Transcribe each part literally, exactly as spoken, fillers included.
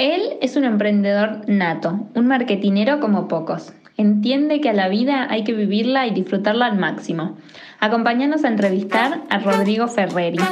Él es un emprendedor nato, un marketinero como pocos. Entiende que a la vida hay que vivirla y disfrutarla al máximo. Acompáñanos a entrevistar a Rodrigo Ferreri.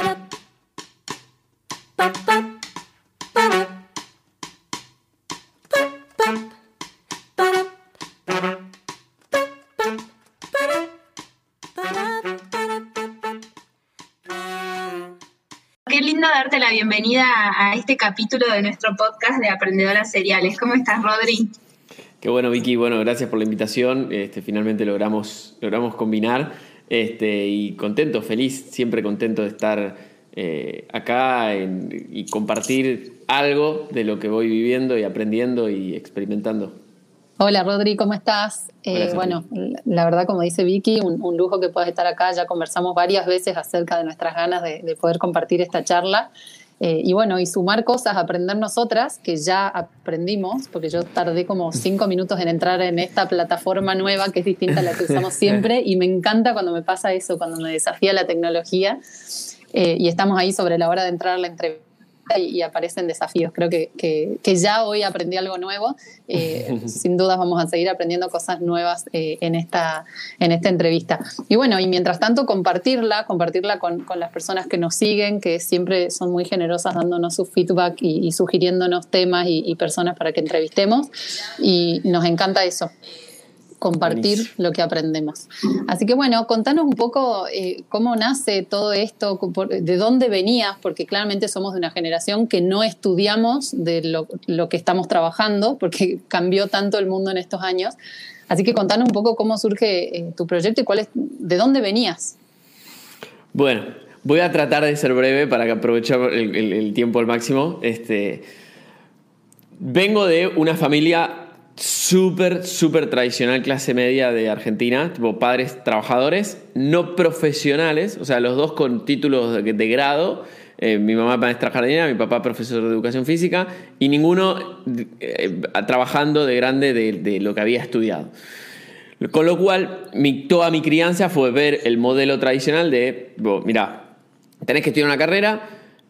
Qué lindo darte la bienvenida a este capítulo de nuestro podcast de Aprendedoras Seriales. ¿Cómo estás, Rodri? Qué bueno, Vicky. Bueno, gracias por la invitación. Este, finalmente logramos, logramos combinar este, y contento, feliz, siempre contento de estar eh, acá en, y compartir algo de lo que voy viviendo y aprendiendo y experimentando. Hola Rodri, ¿cómo estás? Hola, Eh, bueno, la verdad, como dice Vicky, un, un lujo que puedas estar acá. Ya conversamos varias veces acerca de nuestras ganas de, de poder compartir esta charla. Eh, y bueno, y sumar cosas, aprender nosotras, que ya aprendimos, porque yo tardé como cinco minutos en entrar en esta plataforma nueva que es distinta a la que usamos siempre, y me encanta cuando me pasa eso, cuando me desafía la tecnología, eh, y estamos ahí sobre la hora de entrar a la entrevista y, y aparecen desafíos. Creo que, que, que ya hoy aprendí algo nuevo. Eh, sin dudas vamos a seguir aprendiendo cosas nuevas eh, en, esta, en esta entrevista. Y bueno, y mientras tanto compartirla, compartirla con, con las personas que nos siguen, que siempre son muy generosas dándonos su feedback y, y sugiriéndonos temas y, y personas para que entrevistemos. Y nos encanta eso, compartir Buenísimo. Lo que aprendemos. Así que bueno, contanos un poco eh, cómo nace todo esto, de dónde venías, porque claramente somos de una generación que no estudiamos de lo, lo que estamos trabajando, porque cambió tanto el mundo en estos años. Así que contanos un poco cómo surge eh, tu proyecto y cuál es, de dónde venías. Bueno, voy a tratar de ser breve para que aprovechar el, el, el tiempo al máximo. Este, vengo de una familia súper, súper tradicional, clase media de Argentina, tipo padres trabajadores, no profesionales, o sea, los dos con títulos de, de grado, eh, mi mamá maestra jardinera, mi papá profesor de educación física, y ninguno eh, trabajando de grande de, de lo que había estudiado. Con lo cual, mi, toda mi crianza fue ver el modelo tradicional de, bueno, mirá, tenés que estudiar una carrera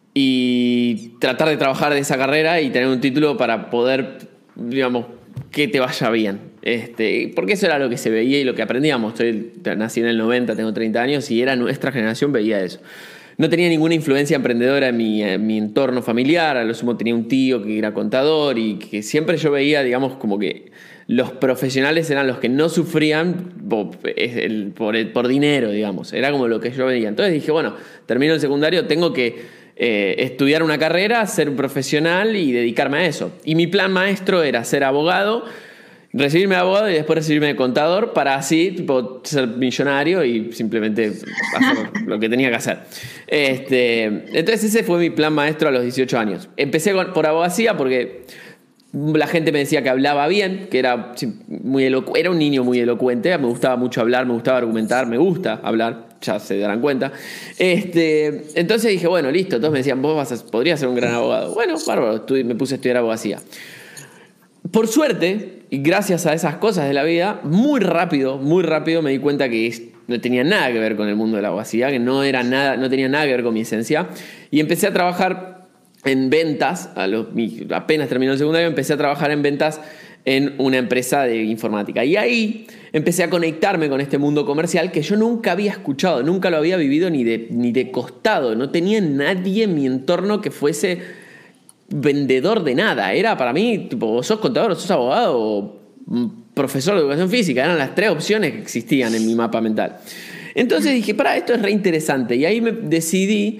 y tratar de trabajar de esa carrera y tener un título para poder, digamos, que te vaya bien, este, porque eso era lo que se veía y lo que aprendíamos. Estoy, nací en el noventa, tengo treinta años y era nuestra generación, veía eso. No tenía ninguna influencia emprendedora en mi, en mi entorno familiar. A lo sumo tenía un tío que era contador y que siempre yo veía, digamos, como que los profesionales eran los que no sufrían por, por, por dinero, digamos. Era como lo que yo veía. Entonces dije, bueno, termino el secundario, tengo que Eh, estudiar una carrera, ser un profesional y dedicarme a eso. Y mi plan maestro era ser abogado, recibirme de abogado y después recibirme de contador para así tipo, ser millonario y simplemente hacer lo que tenía que hacer. Este, entonces ese fue mi plan maestro a los dieciocho años. Empecé con, por abogacía porque la gente me decía que hablaba bien, que era, muy elocu- era un niño muy elocuente, me gustaba mucho hablar, me gustaba argumentar, me gusta hablar, ya se darán cuenta. Este, entonces dije, bueno, listo. Todos me decían, vos vas a, podrías ser un gran abogado. Bueno, bárbaro, estudié, me puse a estudiar abogacía. Por suerte, y gracias a esas cosas de la vida, muy rápido, muy rápido me di cuenta que es, no tenía nada que ver con el mundo de la abogacía, que no, era nada, no tenía nada que ver con mi esencia. Y empecé a trabajar en ventas, a los, apenas terminó el secundario, empecé a trabajar en ventas en una empresa de informática. Y ahí empecé a conectarme con este mundo comercial que yo nunca había escuchado, nunca lo había vivido ni de, ni de costado. No tenía nadie en mi entorno que fuese vendedor de nada. Era para mí, tipo, sos contador, sos abogado o profesor de educación física. Eran las tres opciones que existían en mi mapa mental. Entonces dije, para, esto es re interesante. Y ahí me decidí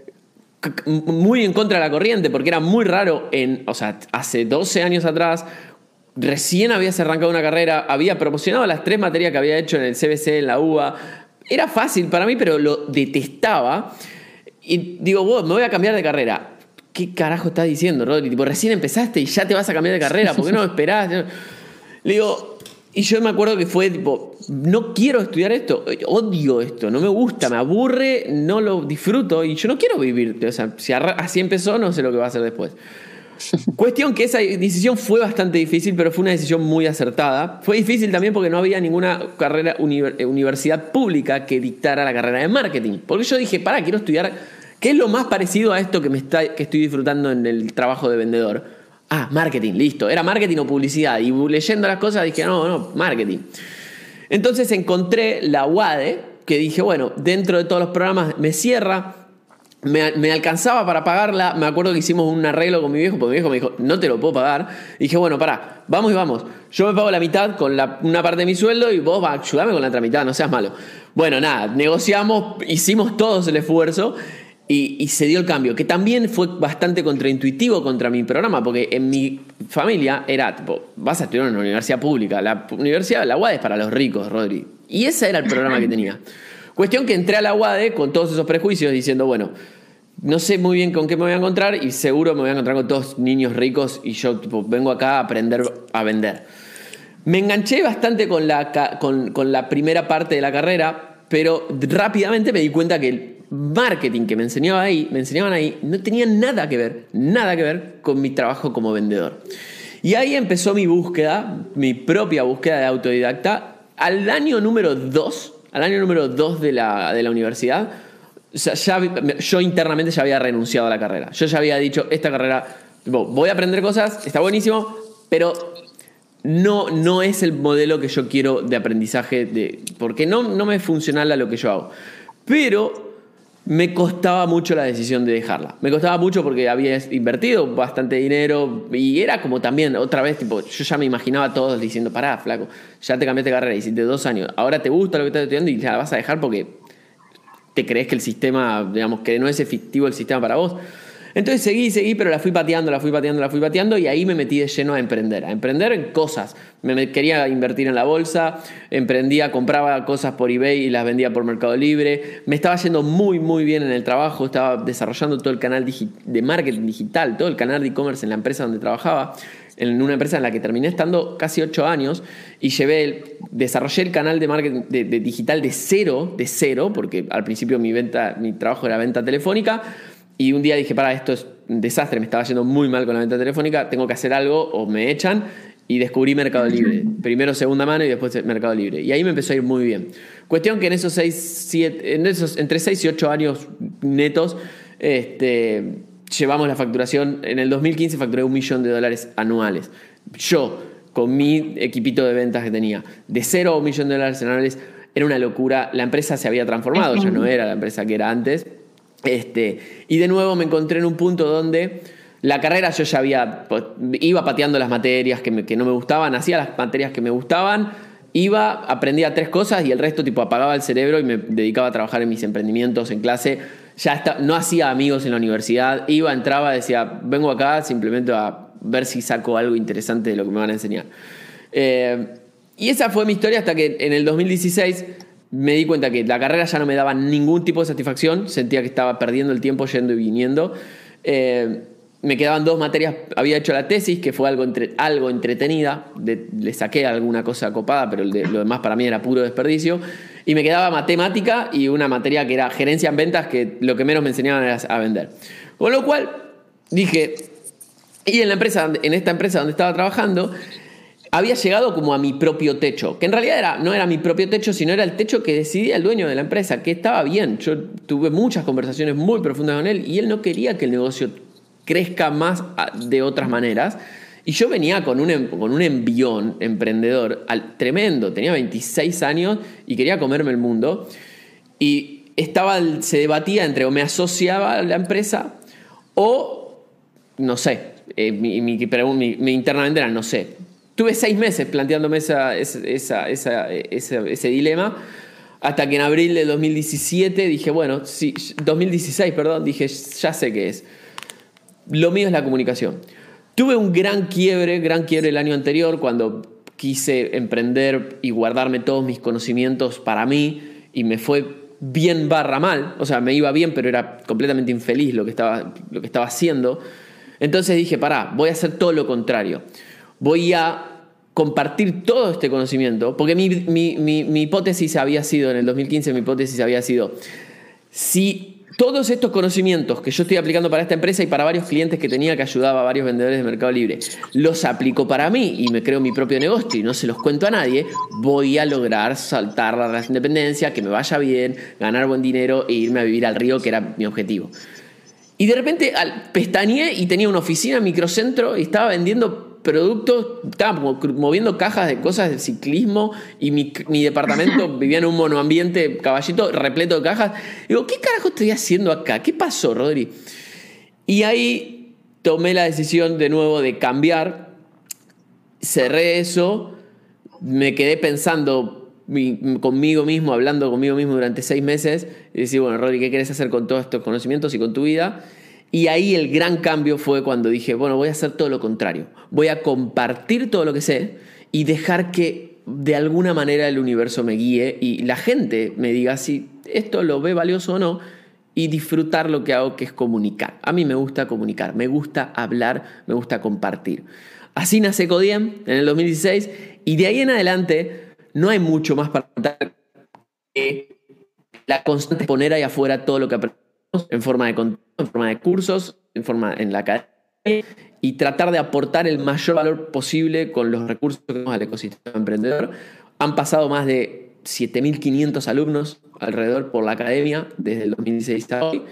muy en contra de la corriente, porque era muy raro, en, o sea, hace doce años atrás, recién habías arrancado una carrera, había promocionado las tres materias que había hecho en el C B C, en la U B A. Era fácil para mí, pero lo detestaba. Y digo, vos, me voy a cambiar de carrera. ¿Qué carajo estás diciendo, Rodri? Tipo, recién empezaste y ya te vas a cambiar de carrera. ¿Por qué no esperás? Le digo, y yo me acuerdo que fue tipo, no quiero estudiar esto, odio esto, no me gusta, me aburre, no lo disfruto y yo no quiero vivir. O sea, si así empezó, no sé lo que va a hacer después. Cuestión que esa decisión fue bastante difícil, pero fue una decisión muy acertada. Fue difícil también porque no había ninguna carrera univer- universidad pública que dictara la carrera de marketing. Porque yo dije, pará, quiero estudiar, ¿qué es lo más parecido a esto que, me está, que estoy disfrutando en el trabajo de vendedor? Ah, marketing, listo. Era marketing o publicidad. Y leyendo las cosas dije, no, no, marketing. Entonces encontré la UADE, que dije, bueno, dentro de todos los programas me cierra. Me, me alcanzaba para pagarla. Me acuerdo que hicimos un arreglo con mi viejo, porque mi viejo me dijo, no te lo puedo pagar. Y dije, bueno, pará, vamos y vamos. Yo me pago la mitad con la, una parte de mi sueldo y vos va, ayudame con la otra mitad, no seas malo. Bueno, nada, negociamos, hicimos todos el esfuerzo y, y se dio el cambio, que también fue bastante contraintuitivo contra mi programa, porque en mi familia era, tipo, vas a estudiar en una universidad pública. La universidad, la UADE es para los ricos, Rodri. Y ese era el programa que tenía. Cuestión que entré a la UADE con todos esos prejuicios diciendo, bueno, no sé muy bien con qué me voy a encontrar y seguro me voy a encontrar con todos niños ricos y yo tipo, vengo acá a aprender a vender. Me enganché bastante con la, con, con la primera parte de la carrera, pero rápidamente me di cuenta que el marketing que me enseñaba ahí, me enseñaban ahí no tenía nada que ver, nada que ver con mi trabajo como vendedor. Y ahí empezó mi búsqueda, mi propia búsqueda de autodidacta. Al año número dos Al año número dos de la, de la universidad, o sea, ya, yo internamente ya había renunciado a la carrera. Yo ya había dicho, esta carrera, voy a aprender cosas, está buenísimo, pero no, no es el modelo que yo quiero de aprendizaje, de, porque no, no me funciona lo que yo hago. Pero me costaba mucho la decisión de dejarla. Me costaba mucho porque había invertido bastante dinero y era como también, otra vez, tipo, yo ya me imaginaba a todos diciendo, pará, flaco, ya te cambiaste de carrera, hiciste dos años, ahora te gusta lo que estás estudiando y la vas a dejar porque te crees que el sistema, digamos, que no es efectivo el sistema para vos. Entonces seguí, seguí, pero la fui pateando, la fui pateando, la fui pateando y ahí me metí de lleno a emprender, a emprender en cosas. Me, me quería invertir en la bolsa, emprendía, compraba cosas por eBay y las vendía por Mercado Libre. Me estaba yendo muy, muy bien en el trabajo, estaba desarrollando todo el canal digi- de marketing digital, todo el canal de e-commerce en la empresa donde trabajaba, en una empresa en la que terminé estando casi ocho años y llevé el, desarrollé el canal de marketing de, de digital de cero, de cero, porque al principio mi, venta, mi trabajo era venta telefónica. Y un día dije, para, esto es un desastre, me estaba yendo muy mal con la venta telefónica, tengo que hacer algo o me echan. Y descubrí Mercado Libre. Primero segunda mano y después Mercado Libre. Y ahí me empezó a ir muy bien. Cuestión que en esos seis, siete, en esos, entre seis y ocho años netos, este, llevamos la facturación. En el dos mil quince facturé un millón de dólares anuales. Yo, con mi equipito de ventas que tenía, de cero a un millón de dólares anuales, era una locura. La empresa se había transformado, ya no era la empresa que era antes. Este, y de nuevo me encontré en un punto donde la carrera yo ya había, iba pateando las materias que, me, que no me gustaban, hacía las materias que me gustaban, iba, aprendía tres cosas y el resto tipo apagaba el cerebro y me dedicaba a trabajar en mis emprendimientos en clase. Ya está, no hacía amigos en la universidad, iba, entraba, decía, vengo acá simplemente a ver si saco algo interesante de lo que me van a enseñar. Eh, y esa fue mi historia hasta que en el dos mil dieciséis me di cuenta que la carrera ya no me daba ningún tipo de satisfacción, sentía que estaba perdiendo el tiempo yendo y viniendo. Eh, me quedaban dos materias, había hecho la tesis, que fue algo, entre, algo entretenida, de, le saqué alguna cosa copada, pero de, lo demás para mí era puro desperdicio. Y me quedaba matemática y una materia que era gerencia en ventas, que lo que menos me enseñaban era a vender. Con lo cual dije, y en, la empresa, en esta empresa donde estaba trabajando, había llegado como a mi propio techo, que en realidad era, no era mi propio techo, sino era el techo que decidía el dueño de la empresa, que estaba bien. Yo tuve muchas conversaciones muy profundas con él y él no quería que el negocio crezca más de otras maneras. Y yo venía con un, con un envión emprendedor al, tremendo, tenía veintiséis años y quería comerme el mundo. Y estaba, se debatía entre o me asociaba a la empresa o, no sé, eh, mi, mi, mi, mi internamente era no sé. Tuve seis meses planteándome esa, esa, esa, esa, ese, ese dilema, hasta que en abril de dos mil diecisiete dije, bueno, sí, dos mil dieciséis, perdón, dije, ya sé qué es. Lo mío es la comunicación. Tuve un gran quiebre, gran quiebre el año anterior, cuando quise emprender y guardarme todos mis conocimientos para mí, y me fue bien barra mal. O sea, me iba bien, pero era completamente infeliz lo que estaba, lo que estaba haciendo. Entonces dije, pará, voy a hacer todo lo contrario. Voy a compartir todo este conocimiento, porque mi, mi, mi, mi hipótesis había sido, en el dos mil quince mi hipótesis había sido, si todos estos conocimientos que yo estoy aplicando para esta empresa y para varios clientes que tenía, que ayudaba a varios vendedores de Mercado Libre, los aplico para mí y me creo mi propio negocio y no se los cuento a nadie, voy a lograr saltar la independencia, que me vaya bien, ganar buen dinero e irme a vivir al río, que era mi objetivo. Y de repente al, pestañeé y tenía una oficina, microcentro, y estaba vendiendo productos, estaba moviendo cajas de cosas de ciclismo, y mi, mi departamento vivía en un monoambiente Caballito repleto de cajas. Digo, ¿qué carajo estoy haciendo acá? ¿Qué pasó, Rodri? Y ahí tomé la decisión de nuevo de cambiar, cerré eso, me quedé pensando mi, conmigo mismo, hablando conmigo mismo durante seis meses, y decir, bueno, Rodri, ¿qué querés hacer con todos estos conocimientos y con tu vida? Y ahí el gran cambio fue cuando dije, bueno, voy a hacer todo lo contrario. Voy a compartir todo lo que sé y dejar que de alguna manera el universo me guíe y la gente me diga si esto lo ve valioso o no, y disfrutar lo que hago, que es comunicar. A mí me gusta comunicar, me gusta hablar, me gusta compartir. Así nace Codiem en el dos mil dieciséis, y de ahí en adelante no hay mucho más para contar que la constante poner ahí afuera todo lo que aprendemos en forma de contenido, en forma de cursos, en forma en la academia, y tratar de aportar el mayor valor posible con los recursos que tenemos al ecosistema emprendedor. Han pasado más de siete mil quinientos alumnos alrededor por la academia desde el dos mil dieciséis hasta hoy,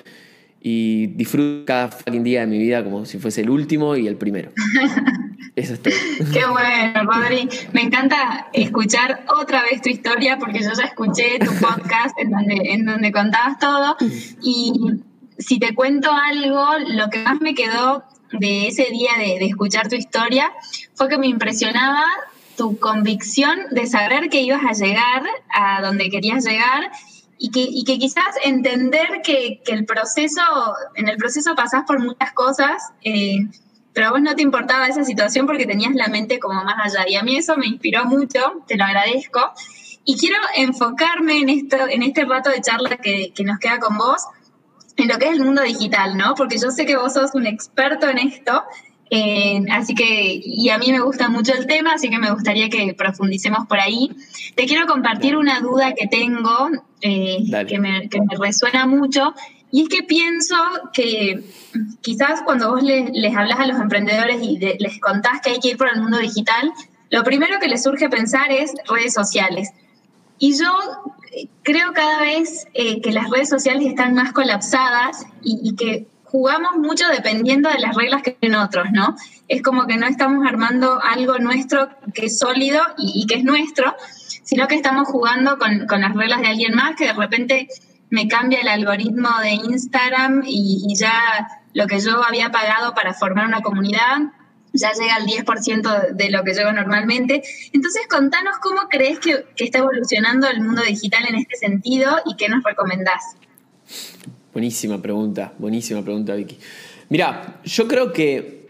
y disfruto cada fucking día de mi vida como si fuese el último y el primero. Eso es todo. Qué bueno, Rodri. Me encanta escuchar otra vez tu historia, porque yo ya escuché tu podcast en donde, en donde contabas todo, y si te cuento algo, lo que más me quedó de ese día de, de escuchar tu historia fue que me impresionaba tu convicción de saber que ibas a llegar a donde querías llegar, y que, y que quizás entender que, que el proceso, en el proceso pasás por muchas cosas, eh, pero a vos no te importaba esa situación porque tenías la mente como más allá. Y a mí eso me inspiró mucho, te lo agradezco. Y quiero enfocarme en esto, en este rato de charla que, que nos queda con vos, en lo que es el mundo digital, ¿no? Porque yo sé que vos sos un experto en esto, eh, así que, y a mí me gusta mucho el tema, así que me gustaría que profundicemos por ahí. Te quiero compartir una duda que tengo, eh, que, me, que me resuena mucho, y es que pienso que quizás cuando vos les, les hablas a los emprendedores y de, les contás que hay que ir por el mundo digital, lo primero que les surge pensar es redes sociales. Y yo creo cada vez eh, que las redes sociales están más colapsadas y, y que jugamos mucho dependiendo de las reglas que tienen otros, ¿no? Es como que no estamos armando algo nuestro que es sólido y, y que es nuestro, sino que estamos jugando con, con las reglas de alguien más, que de repente me cambia el algoritmo de Instagram y, y ya lo que yo había pagado para formar una comunidad ya llega al diez por ciento de lo que llevo normalmente. Entonces, contanos cómo crees que, que está evolucionando el mundo digital en este sentido y qué nos recomendás. Buenísima pregunta, buenísima pregunta, Vicky. Mira, yo creo que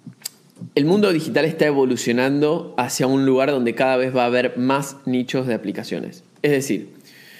el mundo digital está evolucionando hacia un lugar donde cada vez va a haber más nichos de aplicaciones. Es decir,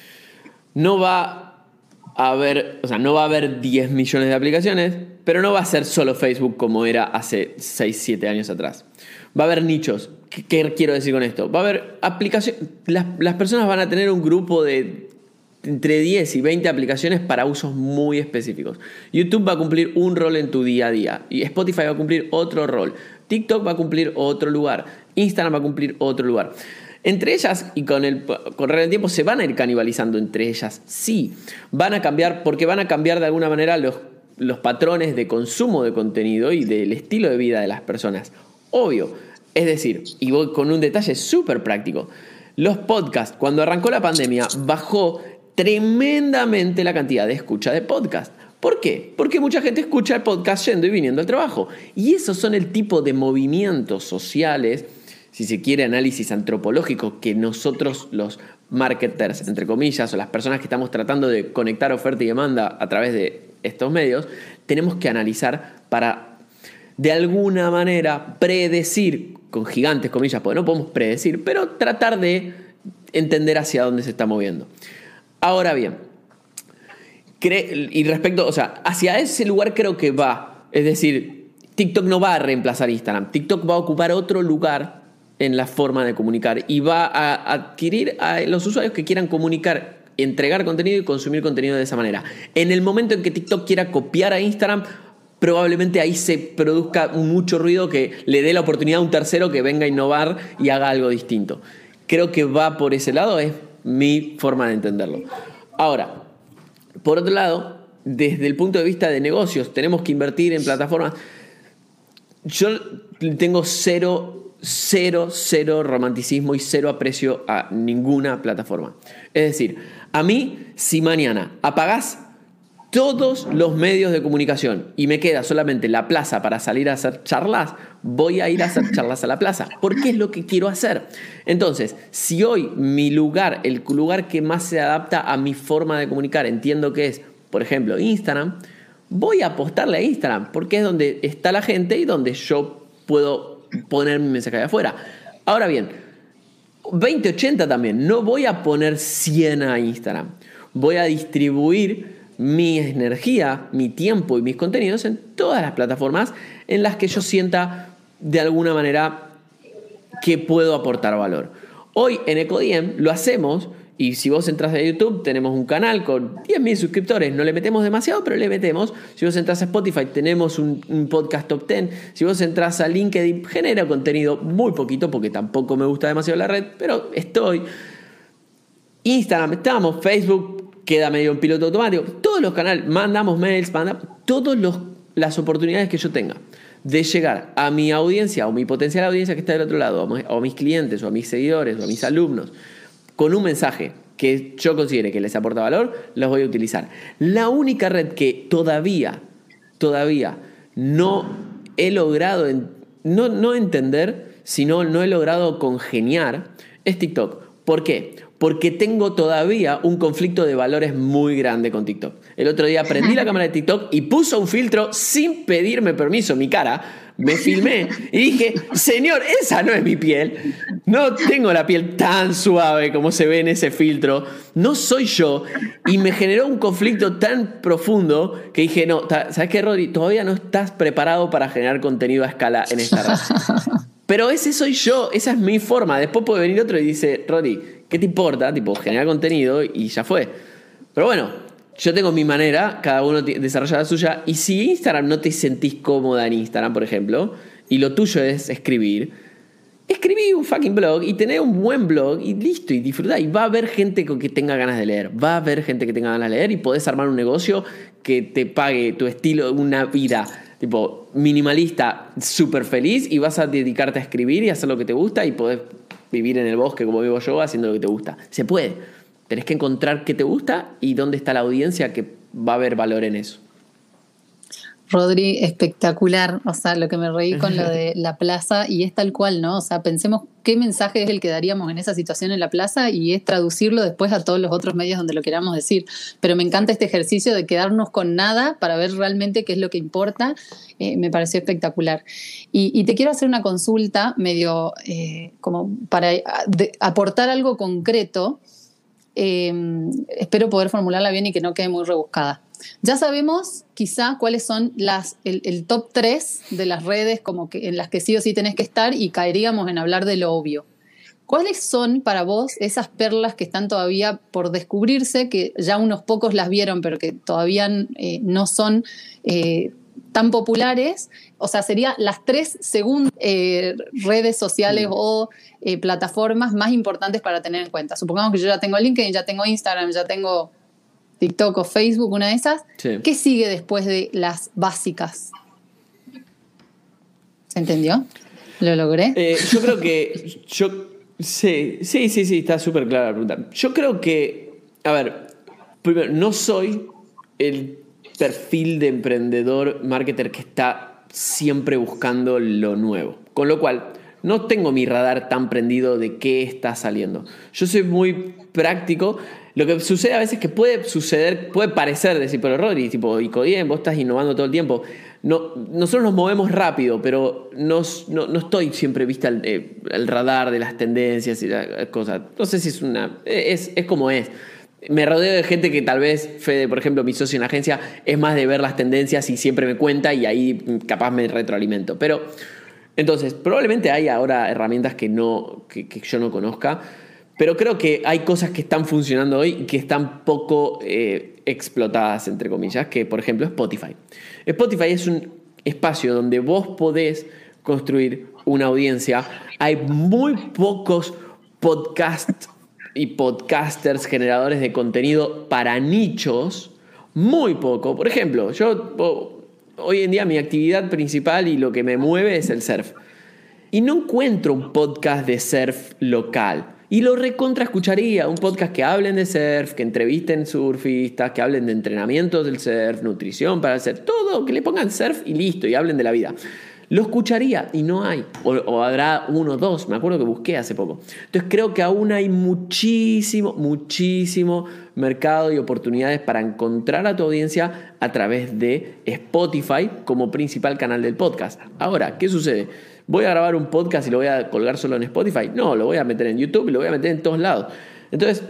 no va a haber, o sea, no va a haber diez millones de aplicaciones, pero no va a ser solo Facebook como era hace seis, siete años atrás. Va a haber nichos. ¿Qué, qué quiero decir con esto? Va a haber aplicaciones. Las, las personas van a tener un grupo de entre diez y veinte aplicaciones para usos muy específicos. YouTube va a cumplir un rol en tu día a día. Y Spotify va a cumplir otro rol. TikTok va a cumplir otro lugar. Instagram va a cumplir otro lugar. Entre ellas, y con el correr del tiempo, se van a ir canibalizando entre ellas. Sí, van a cambiar, porque van a cambiar de alguna manera los, los patrones de consumo de contenido y del estilo de vida de las personas. Obvio. Es decir, y voy con un detalle súper práctico. Los podcasts, cuando arrancó la pandemia, bajó tremendamente la cantidad de escucha de podcast. ¿Por qué? Porque mucha gente escucha el podcast yendo y viniendo al trabajo. Y esos son el tipo de movimientos sociales, si se quiere análisis antropológico, que nosotros los marketers, entre comillas, o las personas que estamos tratando de conectar oferta y demanda a través de estos medios, tenemos que analizar para, de alguna manera, predecir, con gigantes comillas, porque no podemos predecir, pero tratar de entender hacia dónde se está moviendo. Ahora bien, cre- y respecto, o sea, hacia ese lugar creo que va. Es decir, TikTok no va a reemplazar Instagram. TikTok va a ocupar otro lugar en la forma de comunicar y va a adquirir a los usuarios que quieran comunicar, entregar contenido y consumir contenido de esa manera. En el momento en que TikTok quiera copiar a Instagram, probablemente ahí se produzca mucho ruido que le dé la oportunidad a un tercero que venga a innovar y haga algo distinto. Creo que va por ese lado, es mi forma de entenderlo. Ahora, por otro lado, desde el punto de vista de negocios, tenemos que invertir en plataformas. Yo tengo cero, cero, cero romanticismo y cero aprecio a ninguna plataforma. Es decir, a mí, si mañana apagás todos los medios de comunicación y me queda solamente la plaza para salir a hacer charlas, voy a ir a hacer charlas a la plaza, porque es lo que quiero hacer. Entonces, si hoy mi lugar, el lugar que más se adapta a mi forma de comunicar, entiendo que es, por ejemplo, Instagram, voy a apostarle a Instagram, porque es donde está la gente y donde yo puedo poner mi mensaje de afuera. Ahora bien, veinte ochenta también, no voy a poner cien a Instagram, voy a distribuir mi energía, mi tiempo y mis contenidos en todas las plataformas en las que yo sienta de alguna manera que puedo aportar valor. Hoy en EcoDiem lo hacemos, y si vos entras a YouTube tenemos un canal con diez mil suscriptores, no le metemos demasiado, pero le metemos. Si vos entras a Spotify tenemos un, un podcast top diez. Si vos entras a LinkedIn genera contenido muy poquito porque tampoco me gusta demasiado la red, pero estoy. Instagram estamos, Facebook queda medio en piloto automático. Todos los canales, mandamos mails, mandamos todas las oportunidades que yo tenga de llegar a mi audiencia o mi potencial audiencia que está del otro lado, o a mis clientes o a mis seguidores o a mis alumnos, con un mensaje que yo considere que les aporta valor, los voy a utilizar. La única red que todavía, todavía no he logrado, en, no, no entender, sino no he logrado congeniar, es TikTok. ¿Por qué? Porque tengo todavía un conflicto de valores muy grande con TikTok. El otro día prendí la cámara de TikTok y puso un filtro sin pedirme permiso, mi cara. Me filmé y dije, señor, esa no es mi piel. No tengo la piel tan suave como se ve en ese filtro. No soy yo. Y me generó un conflicto tan profundo que dije, no, ¿sabes qué, Rodri? Todavía no estás preparado para generar contenido a escala en esta red. Pero ese soy yo, esa es mi forma. Después puede venir otro y dice, Rodri, ¿qué te importa? Tipo, generar contenido y ya fue. Pero bueno, yo tengo mi manera, cada uno desarrolla la suya. Y si Instagram no te sentís cómoda en Instagram, por ejemplo, y lo tuyo es escribir, escribí un fucking blog y tenés un buen blog y listo, y disfrutá. Y va a haber gente con que tenga ganas de leer. Va a haber gente que tenga ganas de leer y podés armar un negocio que te pague tu estilo, una vida tipo minimalista, súper feliz, y vas a dedicarte a escribir y a hacer lo que te gusta y podés vivir en el bosque como vivo yo haciendo lo que te gusta. Se puede. Tenés que encontrar qué te gusta y dónde está la audiencia que va a haber valor en eso. Rodri, espectacular. O sea, lo que me reí con lo de la plaza, y es tal cual, ¿no? O sea, pensemos qué mensaje es el que daríamos en esa situación en la plaza y es traducirlo después a todos los otros medios donde lo queramos decir. Pero me encanta este ejercicio de quedarnos con nada para ver realmente qué es lo que importa. Eh, me pareció espectacular. Y, y te quiero hacer una consulta medio eh, como para de, aportar algo concreto. Eh, espero poder formularla bien y que no quede muy rebuscada. Ya sabemos quizá cuáles son las, el, el top tres de las redes como que, en las que sí o sí tenés que estar, y caeríamos en hablar de lo obvio. ¿Cuáles son para vos esas perlas que están todavía por descubrirse, que ya unos pocos las vieron pero que todavía eh, no son eh, tan populares? O sea, serían las tres segundas eh, redes sociales mm. o eh, plataformas más importantes para tener en cuenta. Supongamos que yo ya tengo LinkedIn, ya tengo Instagram, ya tengo TikTok o Facebook, una de esas. Sí. ¿Qué sigue después de las básicas? ¿Se entendió? ¿Lo logré? Eh, yo creo que... yo Sí, sí, sí, sí, está súper clara la pregunta. Yo creo que... A ver, primero, no soy el perfil de emprendedor, marketer que está siempre buscando lo nuevo. Con lo cual, no tengo mi radar tan prendido de qué está saliendo. Yo soy muy práctico. Lo que sucede a veces es que puede suceder, puede parecer decir, pero Rodri, tipo, EcoDiem, vos estás innovando todo el tiempo. No, nosotros nos movemos rápido, pero nos, no, no estoy siempre vista el, eh, el radar de las tendencias y las cosas. No sé si es una... Es, es como es. Me rodeo de gente que tal vez, Fede, por ejemplo, mi socio en la agencia, es más de ver las tendencias y siempre me cuenta y ahí capaz me retroalimento. Pero, entonces, probablemente hay ahora herramientas que, no, que, que yo no conozca, pero creo que hay cosas que están funcionando hoy y que están poco eh, explotadas, entre comillas, que por ejemplo Spotify. Spotify es un espacio donde vos podés construir una audiencia. Hay muy pocos podcasts y podcasters generadores de contenido para nichos muy poco. Por ejemplo, yo hoy en día mi actividad principal y lo que me mueve es el surf. Y no encuentro un podcast de surf local. Y lo recontra escucharía, un podcast que hablen de surf, que entrevisten surfistas, que hablen de entrenamientos del surf, nutrición para el surf, todo, que le pongan surf y listo, y hablen de la vida. Lo escucharía y no hay, o, o habrá uno o dos, me acuerdo que busqué hace poco. Entonces creo que aún hay muchísimo, muchísimo mercado y oportunidades para encontrar a tu audiencia a través de Spotify como principal canal del podcast. Ahora, ¿qué sucede? ¿Voy a grabar un podcast y lo voy a colgar solo en Spotify? No, lo voy a meter en YouTube y lo voy a meter en todos lados. Entonces,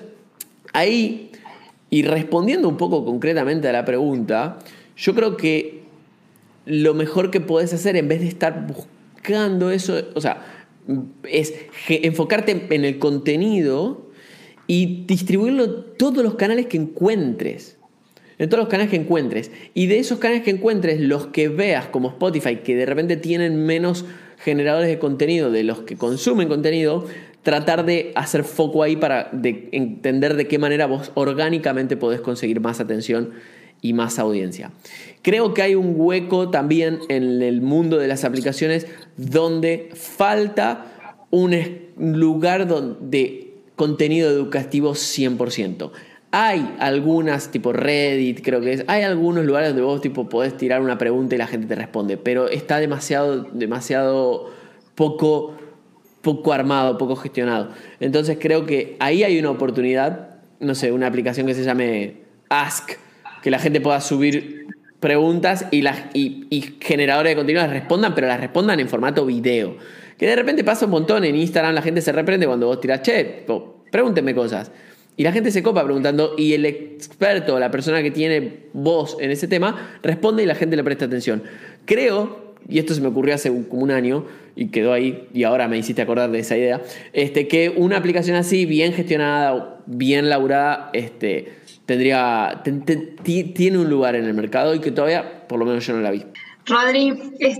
ahí, y respondiendo un poco concretamente a la pregunta, yo creo que lo mejor que podés hacer en vez de estar buscando eso, o sea, es enfocarte en el contenido y distribuirlo en todos los canales que encuentres. En todos los canales que encuentres. Y de esos canales que encuentres, los que veas como Spotify, que de repente tienen menos generadores de contenido de los que consumen contenido, tratar de hacer foco ahí para de entender de qué manera vos orgánicamente podés conseguir más atención y más audiencia. Creo que hay un hueco también en el mundo de las aplicaciones donde falta un lugar de contenido educativo cien por ciento. Hay algunas, tipo Reddit, creo que es, hay algunos lugares donde vos tipo podés tirar una pregunta y la gente te responde, pero está demasiado, demasiado poco, poco armado, poco gestionado. Entonces creo que ahí hay una oportunidad, no sé, una aplicación que se llame Ask, que la gente pueda subir preguntas y, las, y, y generadores de contenido las respondan, pero las respondan en formato video. Que de repente pasa un montón en Instagram, la gente se reprende cuando vos tirás, che, pregúntenme cosas. Y la gente se copa preguntando y el experto, la persona que tiene voz en ese tema, responde y la gente le presta atención. Creo, y esto se me ocurrió hace como un año y quedó ahí y ahora me hiciste acordar de esa idea, este, que una aplicación así, bien gestionada, bien laburada, este, tendría, t- t- tiene un lugar en el mercado y que todavía, por lo menos yo no la vi. Rodri,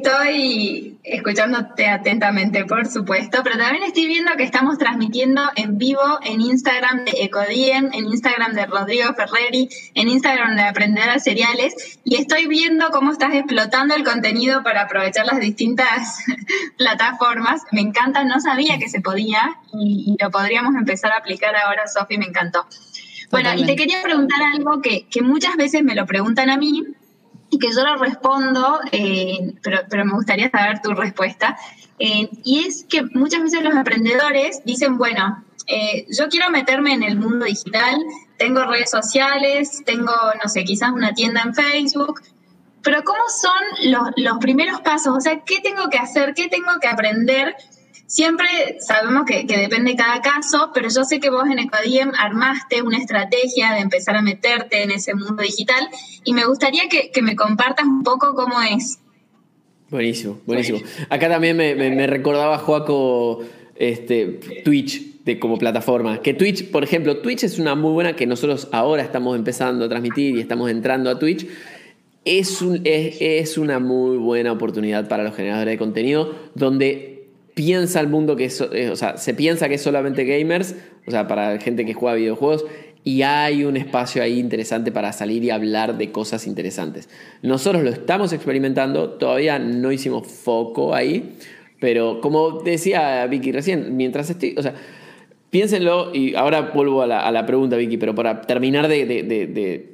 estoy escuchándote atentamente, por supuesto, pero también estoy viendo que estamos transmitiendo en vivo en Instagram de Ecodiem, en Instagram de Rodrigo Ferreri, en Instagram de Aprendedores Seriales, y estoy viendo cómo estás explotando el contenido para aprovechar las distintas plataformas. Me encanta, no sabía que se podía y, y lo podríamos empezar a aplicar ahora, Sofi, me encantó. Bueno, Totalmente. Y te quería preguntar algo que, que muchas veces me lo preguntan a mí, y que yo lo respondo, eh, pero, pero me gustaría saber tu respuesta, eh, y es que muchas veces los emprendedores dicen, bueno, eh, yo quiero meterme en el mundo digital, tengo redes sociales, tengo, no sé, quizás una tienda en Facebook, pero ¿cómo son los, los primeros pasos? O sea, ¿qué tengo que hacer? ¿Qué tengo que aprender? Siempre sabemos que, que depende de cada caso, pero yo sé que vos en Ecodiem armaste una estrategia de empezar a meterte en ese mundo digital y me gustaría que, que me compartas un poco cómo es. Buenísimo, buenísimo. Acá también me, me, me recordaba Joaco este, Twitch de, como plataforma. Que Twitch, por ejemplo, Twitch es una muy buena que nosotros ahora estamos empezando a transmitir y estamos entrando a Twitch. Es, un, es, es una muy buena oportunidad para los generadores de contenido donde piensa el mundo que es, o sea, se piensa que es solamente gamers, o sea, para gente que juega videojuegos, y hay un espacio ahí interesante para salir y hablar de cosas interesantes. Nosotros lo estamos experimentando, todavía no hicimos foco ahí, pero como decía Vicky recién, mientras estoy, o sea, piénsenlo, y ahora vuelvo a la, a la pregunta, Vicky, pero para terminar de, de, de, de,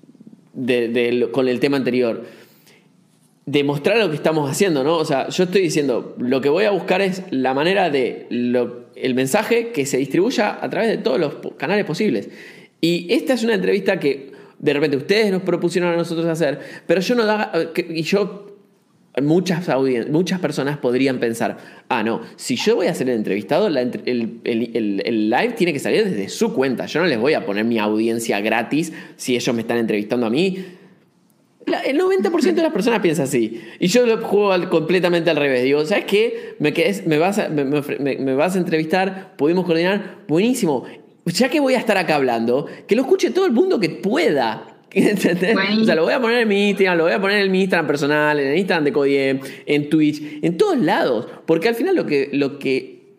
de, de, de con el tema anterior, demostrar lo que estamos haciendo, ¿no? O sea, yo estoy diciendo, lo que voy a buscar es la manera de lo, el mensaje que se distribuya a través de todos los canales posibles. Y esta es una entrevista que de repente ustedes nos propusieron a nosotros hacer, pero yo no da, y yo, muchas audien- muchas personas podrían pensar, ah, no, si yo voy a ser el entrevistado, la, el, el, el, el live tiene que salir desde su cuenta. Yo no les voy a poner mi audiencia gratis si ellos me están entrevistando a mí. La, el noventa por ciento de las personas piensa así. Y yo lo juego al, completamente al revés. Digo, ¿sabes qué? Me, quedes, me, vas a, me, me, me vas a entrevistar, pudimos coordinar, buenísimo. Ya que voy a estar acá hablando, que lo escuche todo el mundo que pueda. ¿Entendés? O sea, lo voy a poner en mi Instagram, lo voy a poner en mi Instagram personal, en el Instagram de Ecodiem, en Twitch, en todos lados. Porque al final lo que, lo que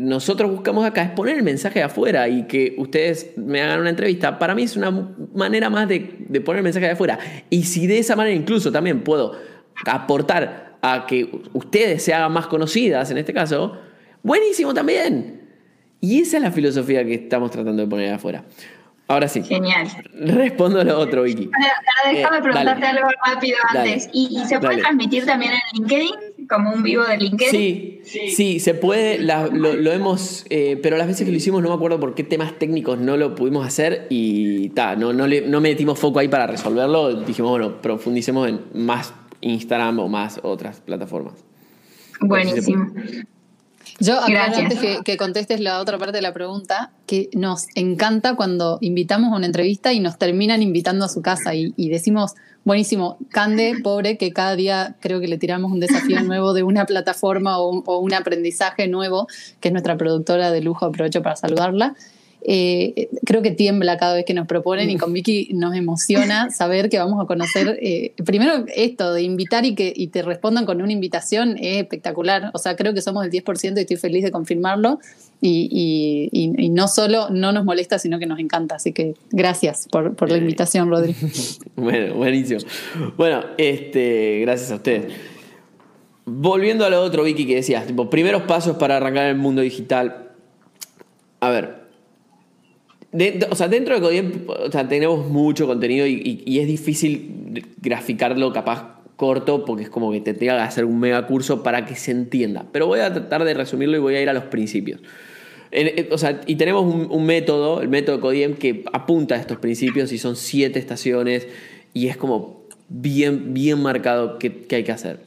nosotros buscamos acá es poner el mensaje de afuera y que ustedes me hagan una entrevista. Para mí es una manera más de, de poner el mensaje de afuera. Y si de esa manera incluso también puedo aportar a que ustedes se hagan más conocidas, en este caso, buenísimo también. Y esa es la filosofía que estamos tratando de poner de afuera. Ahora sí. Genial. Respondo a lo otro, Vicky. Ahora, ahora déjame eh, preguntarte dale. algo rápido antes. Dale. ¿Y, y se puede Dale. transmitir también en LinkedIn? ¿Como un vivo de LinkedIn? Sí, sí, sí se puede. La, lo, lo hemos. Eh, pero las veces que lo hicimos no me acuerdo por qué temas técnicos no lo pudimos hacer y ta, no, no, le, no metimos foco ahí para resolverlo. Dijimos, bueno, profundicemos en más Instagram o más otras plataformas. Buenísimo. Yo, aclaro Gracias. antes que, que contestes la otra parte de la pregunta, que nos encanta cuando invitamos a una entrevista y nos terminan invitando a su casa y, y decimos, buenísimo, Cande, pobre, que cada día creo que le tiramos un desafío nuevo de una plataforma o un, o un aprendizaje nuevo, que es nuestra productora de lujo, aprovecho para saludarla. Eh, creo que tiembla cada vez que nos proponen y con Vicky nos emociona saber que vamos a conocer, eh, primero esto de invitar y que y te respondan con una invitación es espectacular, o sea, creo que somos el diez por ciento y estoy feliz de confirmarlo y, y, y, y no solo no nos molesta sino que nos encanta, así que gracias por, por la invitación, Rodri. Bueno, buenísimo. Bueno, este, gracias a ustedes. Volviendo a lo otro, Vicky, que decías, tipo, primeros pasos para arrancar en el mundo digital. A ver, De, de, o sea, dentro de Codiem, o sea, tenemos mucho contenido y, y, y es difícil graficarlo capaz corto porque es como que te tenga que hacer un mega curso para que se entienda. Pero voy a tratar de resumirlo y voy a ir a los principios. En, en, o sea, y tenemos un, un método, el método Codiem, que apunta a estos principios y son siete estaciones y es como bien, bien marcado qué, qué hay que hacer.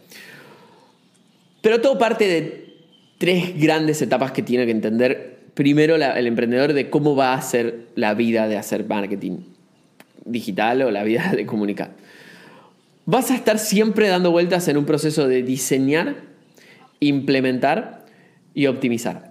Pero todo parte de tres grandes etapas que tiene que entender. Primero, la, el emprendedor de cómo va a ser la vida de hacer marketing digital o la vida de comunicar. Vas a estar siempre dando vueltas en un proceso de diseñar, implementar y optimizar.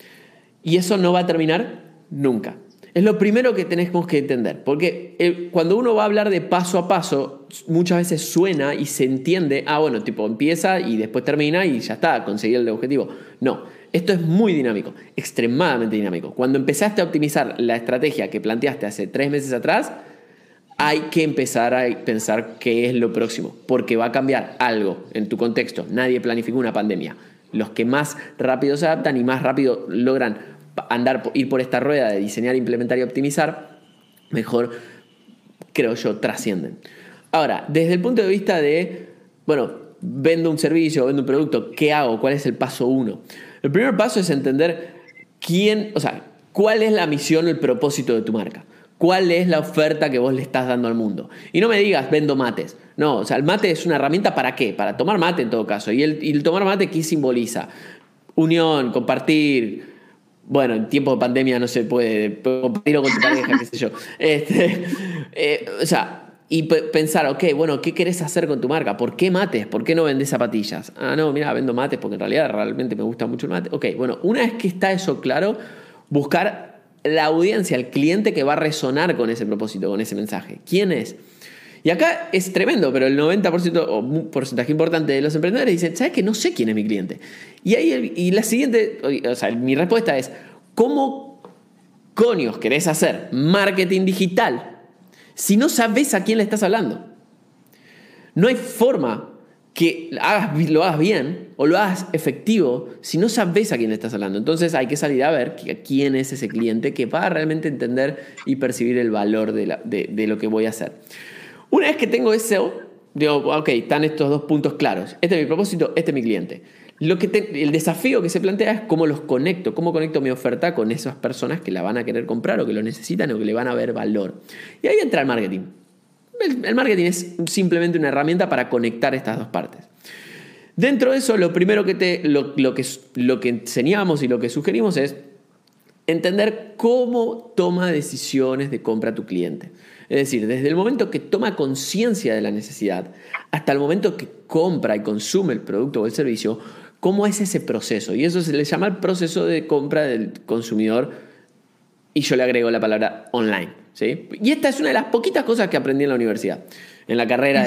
Y eso no va a terminar nunca. Es lo primero que tenemos que entender. Porque el, cuando uno va a hablar de paso a paso, muchas veces suena y se entiende, ah, bueno, tipo empieza y después termina y ya está, conseguí el objetivo. No. Esto es muy dinámico, extremadamente dinámico. Cuando empezaste a optimizar la estrategia que planteaste hace tres meses atrás, hay que empezar a pensar qué es lo próximo, porque va a cambiar algo en tu contexto. Nadie planificó una pandemia. Los que más rápido se adaptan y más rápido logran andar, ir por esta rueda de diseñar, implementar y optimizar, mejor, creo yo, trascienden. Ahora, desde el punto de vista de, bueno, vendo un servicio, vendo un producto, ¿qué hago? ¿Cuál es el paso uno? El primer paso es entender quién, o sea, cuál es la misión o el propósito de tu marca. ¿Cuál es la oferta que vos le estás dando al mundo? Y no me digas, vendo mates. No, o sea, el mate es una herramienta ¿para qué? Para tomar mate en todo caso. ¿Y el, y el tomar mate qué simboliza? Unión, compartir. Bueno, en tiempos de pandemia no se puede compartirlo con tu pareja, qué sé yo. Este, eh, o sea... Y pensar, ok, bueno, ¿qué querés hacer con tu marca? ¿Por qué mates? ¿Por qué no vendés zapatillas? Ah, no, mira, vendo mates porque en realidad realmente me gusta mucho el mate. Ok, bueno, una vez que está eso claro, buscar la audiencia, el cliente que va a resonar con ese propósito, con ese mensaje. ¿Quién es? Y acá es tremendo, pero el noventa por ciento o un porcentaje importante de los emprendedores dicen, ¿sabes qué? No sé quién es mi cliente. Y ahí y la siguiente, o sea, mi respuesta es, ¿cómo coños querés hacer marketing digital si no sabes a quién le estás hablando? No hay forma que hagas, lo hagas bien o lo hagas efectivo si no sabes a quién le estás hablando. Entonces hay que salir a ver quién es ese cliente que va a realmente entender y percibir el valor de, la, de, de lo que voy a hacer. Una vez que tengo eso, digo, ok, están estos dos puntos claros. Este es mi propósito, este es mi cliente. Lo que te, el desafío que se plantea es cómo los conecto, cómo conecto mi oferta con esas personas que la van a querer comprar o que lo necesitan o que le van a ver valor. Y ahí entra el marketing. El, el marketing es simplemente una herramienta para conectar estas dos partes. Dentro de eso, lo primero que, te, lo, lo que, lo que enseñamos y lo que sugerimos es entender cómo toma decisiones de compra tu cliente. Es decir, desde el momento que toma conciencia de la necesidad hasta el momento que compra y consume el producto o el servicio, ¿cómo es ese proceso? Y eso se le llama el proceso de compra del consumidor y yo le agrego la palabra online, ¿sí? Y esta es una de las poquitas cosas que aprendí en la universidad, en la carrera de marketing.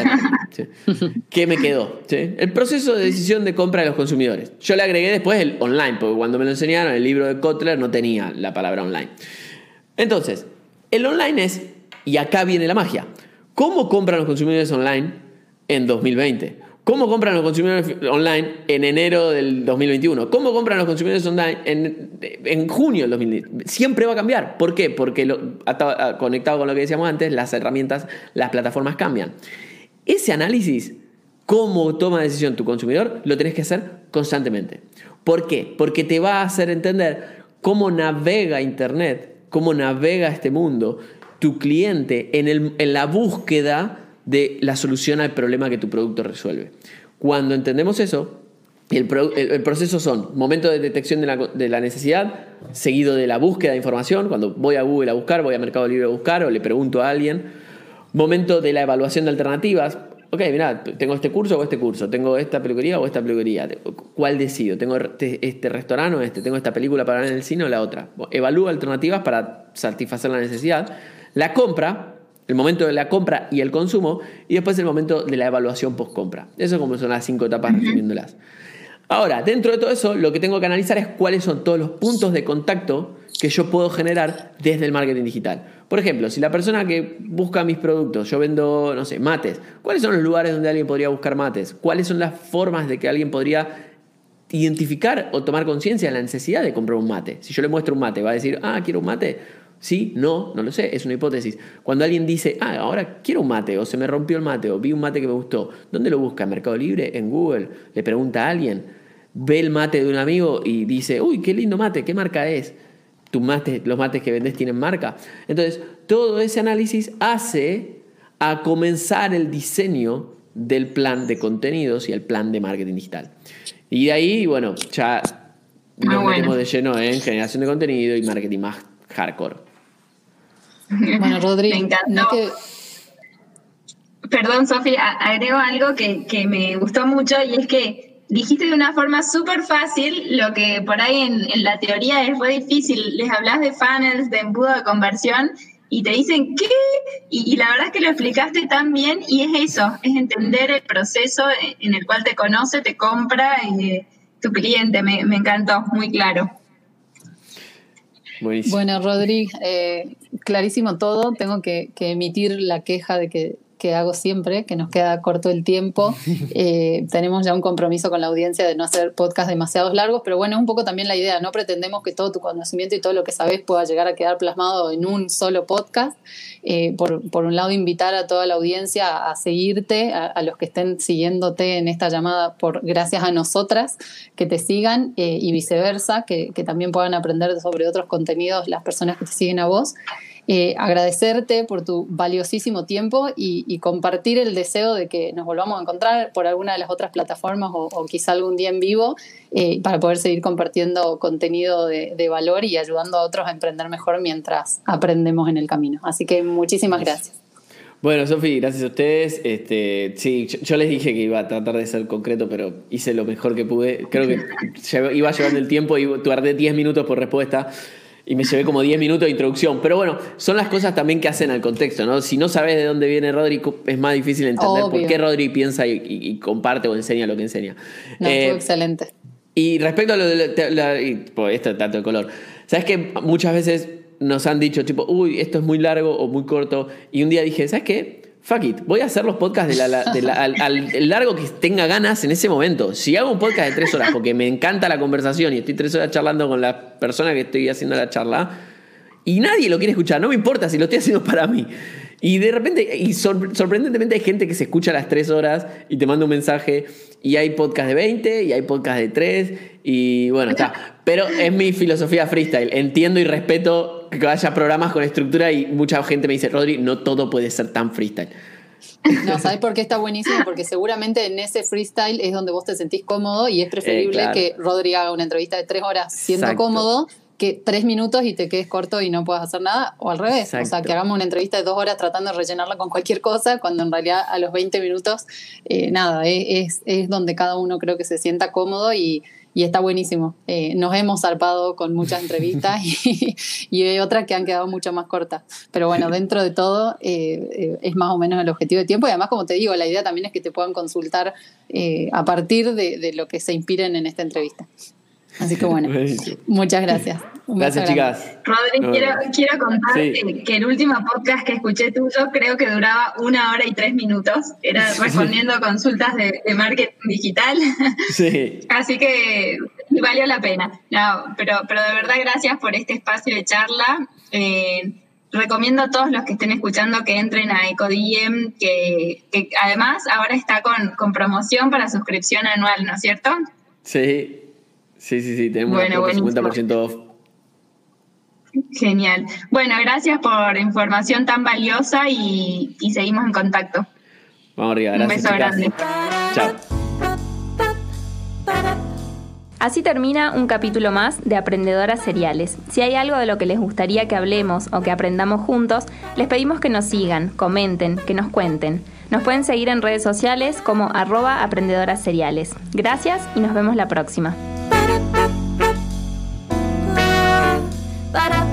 ¿sí? ¿Qué me quedó? ¿Sí? El proceso de decisión de compra de los consumidores. Yo le agregué después el online, porque cuando me lo enseñaron, el libro de Kotler no tenía la palabra online. Entonces, el online es, y acá viene la magia, ¿cómo compran los consumidores online en dos mil veinte? ¿Cómo compran los consumidores online en enero del dos mil veintiuno? ¿Cómo compran los consumidores online en, en junio del dos mil veinte? Siempre va a cambiar. ¿Por qué? Porque lo, conectado con lo que decíamos antes, las herramientas, las plataformas cambian. Ese análisis, cómo toma decisión tu consumidor, lo tenés que hacer constantemente. ¿Por qué? Porque te va a hacer entender cómo navega Internet, cómo navega este mundo, tu cliente en, el, en la búsqueda de la solución al problema que tu producto resuelve. Cuando entendemos eso, el, pro, el, el proceso son momento de detección de la, de la necesidad, seguido de la búsqueda de información, cuando voy a Google a buscar, voy a Mercado Libre a buscar o le pregunto a alguien, momento de la evaluación de alternativas, ok, mirá, tengo este curso o este curso, tengo esta peluquería o esta peluquería, ¿cuál decido? ¿Tengo este, este restaurante o este? ¿Tengo esta película para ver en el cine o la otra? Evalúo alternativas para satisfacer la necesidad, la compra, el momento de la compra y el consumo, y después el momento de la evaluación post-compra. Eso como son las cinco etapas, resumiéndolas. Ahora, dentro de todo eso, lo que tengo que analizar es cuáles son todos los puntos de contacto que yo puedo generar desde el marketing digital. Por ejemplo, si la persona que busca mis productos, yo vendo, no sé, mates, ¿cuáles son los lugares donde alguien podría buscar mates? ¿Cuáles son las formas de que alguien podría identificar o tomar conciencia de la necesidad de comprar un mate? Si yo le muestro un mate, ¿va a decir, ah, quiero un mate? Sí, no, no lo sé, es una hipótesis. Cuando alguien dice, ah, ahora quiero un mate, o se me rompió el mate, o vi un mate que me gustó, ¿dónde lo busca? ¿En Mercado Libre? ¿En Google? ¿Le pregunta a alguien? ¿Ve el mate de un amigo y dice, uy, qué lindo mate, qué marca es? ¿Tus mates, los mates que vendes tienen marca? Entonces, todo ese análisis hace a comenzar el diseño del plan de contenidos y el plan de marketing digital. Y de ahí, bueno, ya nos ah, bueno. metemos de lleno en generación de contenido y marketing más hardcore. Bueno, Rodri, me encantó. No que... Perdón, Sofía, agrego algo que, que me gustó mucho, y es que dijiste de una forma súper fácil lo que por ahí en, en la teoría es re difícil. Les hablas de funnels, de embudo de conversión, y te dicen, ¿qué? Y, y la verdad es que lo explicaste tan bien, y es eso, es entender el proceso en el cual te conoce, te compra eh, tu cliente. Me, me encantó, muy claro. Buenísimo. Bueno, Rodri, eh, clarísimo todo. Tengo que, que emitir la queja de que, que hago siempre, que nos queda corto el tiempo. Eh, tenemos ya un compromiso con la audiencia de no hacer podcasts demasiados largos, pero bueno, es un poco también la idea. No pretendemos que todo tu conocimiento y todo lo que sabes pueda llegar a quedar plasmado en un solo podcast. Eh, por, por un lado, invitar a toda la audiencia a seguirte, a, a los que estén siguiéndote en esta llamada por gracias a nosotras, que te sigan eh, y viceversa, que, que también puedan aprender sobre otros contenidos las personas que te siguen a vos. Eh, agradecerte por tu valiosísimo tiempo y, y compartir el deseo de que nos volvamos a encontrar por alguna de las otras plataformas o, o quizá algún día en vivo eh, para poder seguir compartiendo contenido de, de valor y ayudando a otros a emprender mejor mientras aprendemos en el camino. Así que muchísimas gracias. Bueno, Sofi, gracias a ustedes. Este, sí, yo, yo les dije que iba a tratar de ser concreto, pero hice lo mejor que pude. Creo que iba llevando el tiempo y tardé diez minutos por respuesta. Y me llevé como diez minutos de introducción. Pero bueno, son las cosas también que hacen al contexto, ¿no? Si no sabes de dónde viene Rodri, es más difícil entender Obvio. por qué Rodri piensa y, y, y comparte o enseña lo que enseña. No, eh, excelente. Y respecto a lo de la, la, y, pues esto tanto de color. ¿Sabes qué? Muchas veces nos han dicho, tipo, uy, esto es muy largo o muy corto. Y un día dije, ¿sabes qué? Fuck it, voy a hacer los podcasts de la, de la, al, al largo que tenga ganas en ese momento. Si hago un podcast de tres horas porque me encanta la conversación y estoy tres horas charlando con la persona que estoy haciendo la charla y nadie lo quiere escuchar, no me importa si lo estoy haciendo para mí. Y de repente, y sor, sorprendentemente hay gente que se escucha a las tres horas y te manda un mensaje, y hay podcast de veinte y hay podcast de tres y bueno, está. Pero es mi filosofía freestyle. Entiendo y respeto que haya programas con estructura y mucha gente me dice, Rodri, no todo puede ser tan freestyle. No, ¿sabes por qué está buenísimo? Porque seguramente en ese freestyle es donde vos te sentís cómodo y es preferible eh, claro. que Rodri haga una entrevista de tres horas siendo Exacto. cómodo que tres minutos y te quedes corto y no puedas hacer nada, o al revés. Exacto. O sea, que hagamos una entrevista de dos horas tratando de rellenarla con cualquier cosa, cuando en realidad a los veinte minutos, eh, nada, es, es donde cada uno creo que se sienta cómodo y y está buenísimo. Eh, nos hemos zarpado con muchas entrevistas y, y hay otras que han quedado mucho más cortas. Pero bueno, dentro de todo eh, eh, es más o menos el objetivo de tiempo y además, como te digo, la idea también es que te puedan consultar eh, a partir de, de lo que se inspiren en esta entrevista. Así que bueno, buenísimo. Muchas gracias. Un gracias, chicas. Rodri, no, quiero, quiero contarte sí. que el último podcast que escuché tuyo creo que duraba una hora y tres minutos. Era respondiendo sí. consultas de, de marketing digital. Sí. Así que valió la pena. No, pero, pero de verdad, gracias por este espacio de charla. Eh, recomiendo a todos los que estén escuchando que entren a EcoDiem, que, que además ahora está con, con promoción para suscripción anual, ¿no es cierto? Sí. Sí, sí, sí, tenemos bueno, un cincuenta por ciento off. Genial. Bueno, gracias por información tan valiosa y, y seguimos en contacto. Vamos arriba, gracias. Un beso chicas. grande. Chao. Así termina un capítulo más de Aprendedoras Seriales. Si hay algo de lo que les gustaría que hablemos o que aprendamos juntos, les pedimos que nos sigan, comenten, que nos cuenten. Nos pueden seguir en redes sociales como arroba aprendedoras seriales. Gracias y nos vemos la próxima. Para